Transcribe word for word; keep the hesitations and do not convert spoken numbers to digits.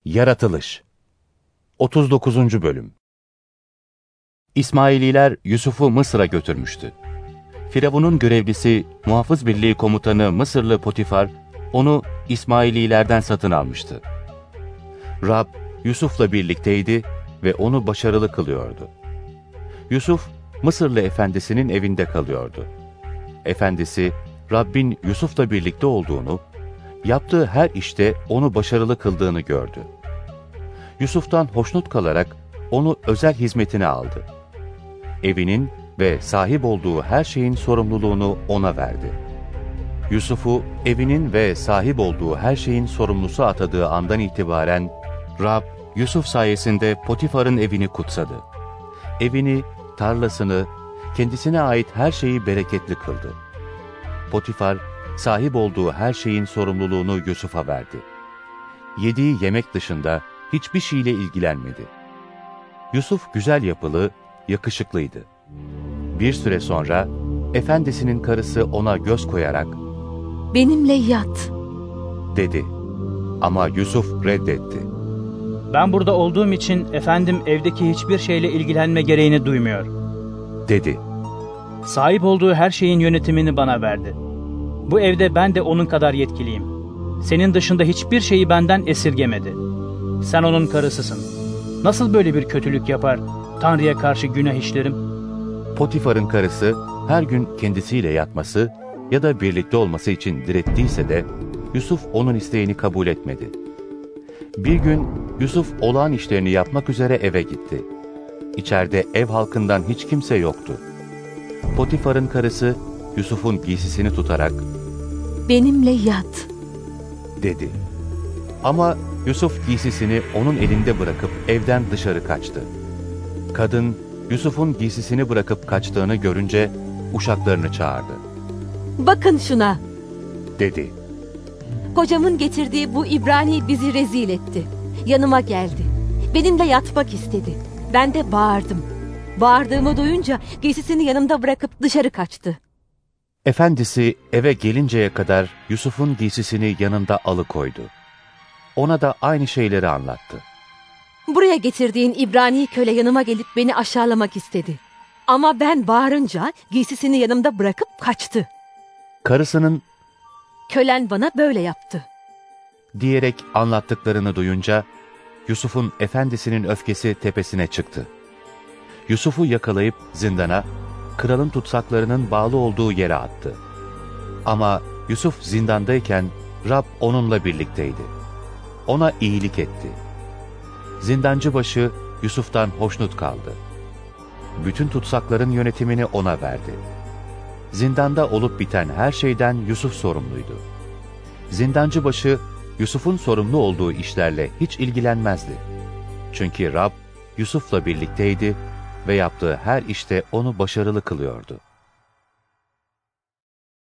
Yaratılış otuz dokuzuncu Bölüm. İsmaililer Yusuf'u Mısır'a götürmüştü. Firavun'un görevlisi, muhafız birliği komutanı Mısırlı Potifar, onu İsmaililerden satın almıştı. Rab, Yusuf'la birlikteydi ve onu başarılı kılıyordu. Yusuf, Mısırlı efendisinin evinde kalıyordu. Efendisi, Rabbin Yusuf'la birlikte olduğunu, yaptığı her işte onu başarılı kıldığını gördü. Yusuf'tan hoşnut kalarak onu özel hizmetine aldı. Evinin ve sahip olduğu her şeyin sorumluluğunu ona verdi. Yusuf'u evinin ve sahip olduğu her şeyin sorumlusu atadığı andan itibaren Rab, Yusuf sayesinde Potifar'ın evini kutsadı. Evini, tarlasını, kendisine ait her şeyi bereketli kıldı. Potifar, sahip olduğu her şeyin sorumluluğunu Yusuf'a verdi. Yediği yemek dışında hiçbir şeyle ilgilenmedi. Yusuf güzel yapılı, yakışıklıydı. Bir süre sonra efendisinin karısı ona göz koyarak "Benimle yat," dedi. Ama Yusuf reddetti. "Ben burada olduğum için efendim evdeki hiçbir şeyle ilgilenme gereğini duymuyor," dedi. "Sahip olduğu her şeyin yönetimini bana verdi. Bu evde ben de onun kadar yetkiliyim. Senin dışında hiçbir şeyi benden esirgemedi. Sen onun karısısın. Nasıl böyle bir kötülük yapar, Tanrı'ya karşı günah işlerim?" Potifar'ın karısı her gün kendisiyle yatması ya da birlikte olması için direttiyse de Yusuf onun isteğini kabul etmedi. Bir gün Yusuf olağan işlerini yapmak üzere eve gitti. İçeride ev halkından hiç kimse yoktu. Potifar'ın karısı Yusuf'un giysisini tutarak "Benimle yat," dedi. Ama Yusuf giysisini onun elinde bırakıp evden dışarı kaçtı. Kadın Yusuf'un giysisini bırakıp kaçtığını görünce uşaklarını çağırdı. "Bakın şuna," dedi. "Kocamın getirdiği bu İbrani bizi rezil etti. Yanıma geldi. Benimle yatmak istedi. Ben de bağırdım. Bağırdığımı duyunca giysisini yanımda bırakıp dışarı kaçtı." Efendisi eve gelinceye kadar Yusuf'un giysisini yanında alıkoydu. Ona da aynı şeyleri anlattı. "Buraya getirdiğin İbrani köle yanıma gelip beni aşağılamak istedi. Ama ben bağırınca giysisini yanımda bırakıp kaçtı. Karısının Kölen bana böyle yaptı," diyerek anlattıklarını duyunca Yusuf'un efendisinin öfkesi tepesine çıktı. Yusuf'u yakalayıp zindana, kralın tutsaklarının bağlı olduğu yere attı. Ama Yusuf zindandayken Rab onunla birlikteydi. Ona iyilik etti. Zindancı başı Yusuf'tan hoşnut kaldı. Bütün tutsakların yönetimini ona verdi. Zindanda olup biten her şeyden Yusuf sorumluydu. Zindancı başı Yusuf'un sorumlu olduğu işlerle hiç ilgilenmezdi. Çünkü Rab Yusuf'la birlikteydi ve yaptığı her işte onu başarılı kılıyordu.